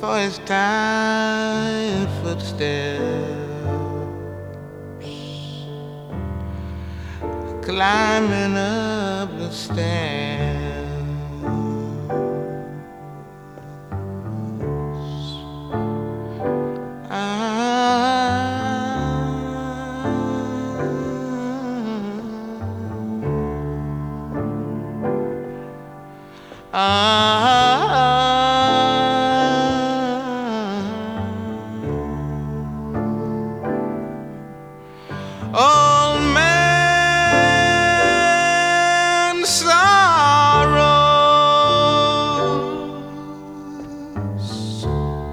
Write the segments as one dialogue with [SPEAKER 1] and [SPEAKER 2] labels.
[SPEAKER 1] for his tired footsteps climbing up the stairs. Old man sorrows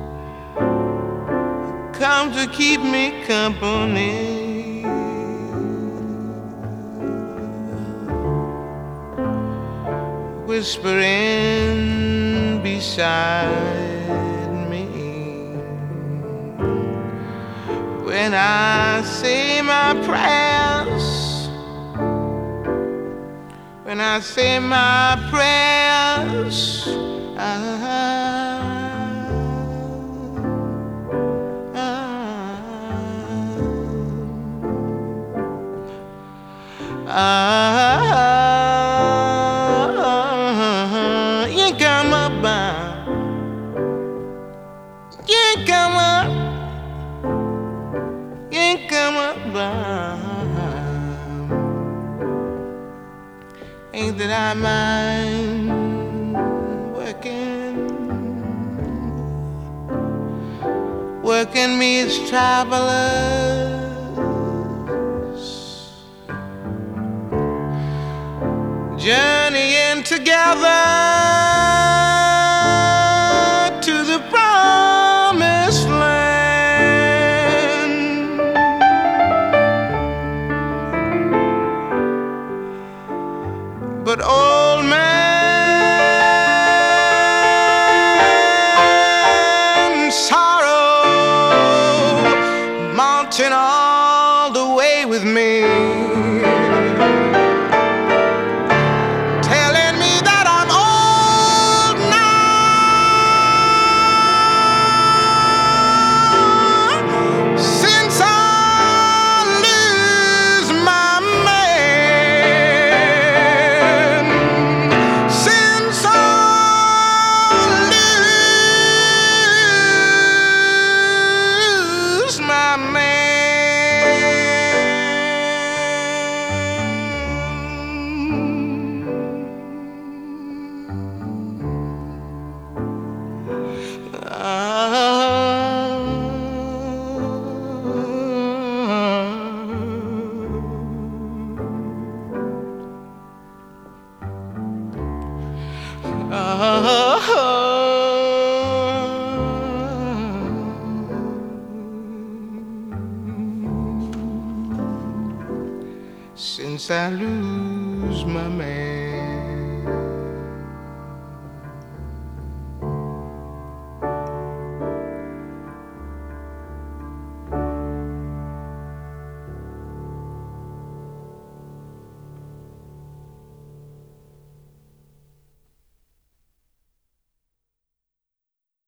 [SPEAKER 1] come to keep me company, whispering beside me when I say my prayers, when I say my prayers. You come up, you come up, you come up. Ain't that I mind working me as travelers, journeying together to the promised land. But old man sorrow mounting all the way with me, telling me that I'm old now since I lose my man, since I lose my man. Since I lose my man.